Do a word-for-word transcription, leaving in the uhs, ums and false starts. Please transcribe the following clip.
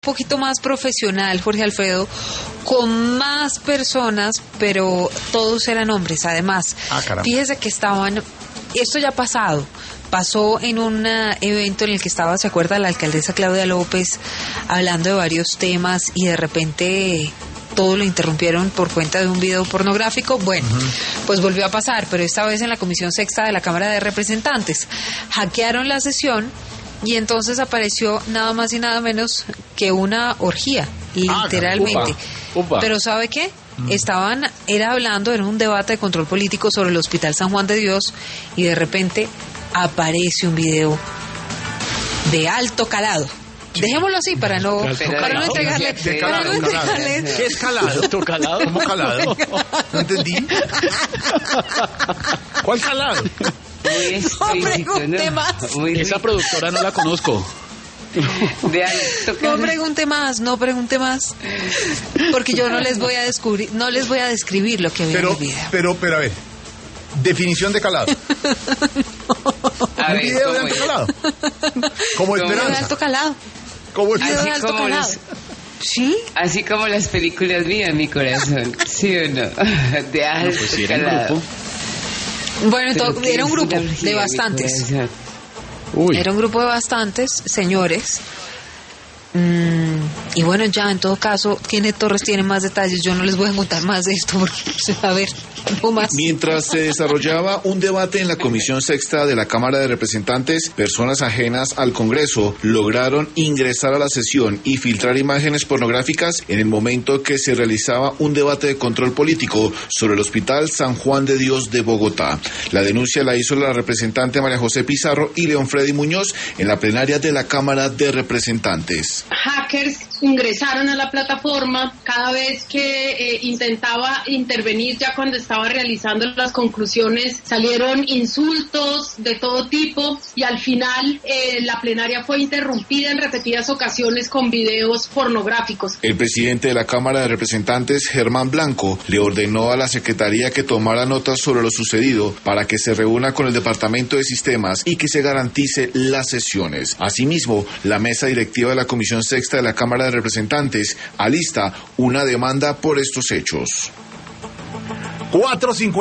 poquito más profesional, Jorge Alfredo, con más personas, pero todos eran hombres, además. Ah, caramba. Fíjese que estaban, esto ya ha pasado, pasó en un uh, evento en el que estaba, ¿se acuerda? La alcaldesa Claudia López hablando de varios temas y de repente todo lo interrumpieron por cuenta de un video pornográfico. Bueno, uh-huh. pues volvió a pasar, pero esta vez en la Comisión Sexta de la Cámara de Representantes. Hackearon la sesión y entonces apareció nada más y nada menos que una orgía, literalmente. Ah, upa, upa. Pero ¿sabe qué? Mm. Estaban, era hablando, era un debate de control político sobre el Hospital San Juan de Dios y de repente aparece un video de alto calado. Dejémoslo así para no, para no entregarle. De, de calado, para no entregarle. ¿Qué es calado? ¿Alto calado? ¿Cómo calado? No entendí. ¿Cuál calado? No pregunte más. Esa productora no la conozco. De alto no pregunte más, no pregunte más. Porque yo no les voy a descubrir, no les voy a describir lo que veo pero, en el video. Pero, pero a ver. Definición de calado. A un ver, video de alto es? calado. Como Esperanza. De alto calado. Como Video de Así alto como calado. los- ¿Sí? Así como las películas mías, mi corazón. ¿Sí o no? De alto No, pues si era en calado. grupo. Bueno, Pero entonces, qué era un grupo energía, de mi bastantes. corazón. Uy. Era un grupo de bastantes señores. Mm, y bueno, ya en todo caso, Kenneth Torres tiene más detalles. Yo no les voy a contar más de esto porque, a ver, no más. Mientras se desarrollaba un debate en la Comisión Sexta de la Cámara de Representantes, personas ajenas al Congreso lograron ingresar a la sesión y filtrar imágenes pornográficas en el momento que se realizaba un debate de control político sobre el Hospital San Juan de Dios de Bogotá. La denuncia la hizo la representante María José Pizarro y León Freddy Muñoz en la plenaria de la Cámara de Representantes. Hackers ingresaron a la plataforma cada vez que eh, intentaba intervenir, ya cuando estaba realizando las conclusiones salieron insultos de todo tipo y al final eh, la plenaria fue interrumpida en repetidas ocasiones con videos pornográficos. El presidente de la Cámara de Representantes, Germán Blanco, le ordenó a la Secretaría que tomara notas sobre lo sucedido para que se reúna con el Departamento de Sistemas y que se garantice las sesiones. Asimismo, la mesa directiva de la Comisión Sexta de la Cámara de Representantes alista una demanda por estos hechos. cuatro cincuenta.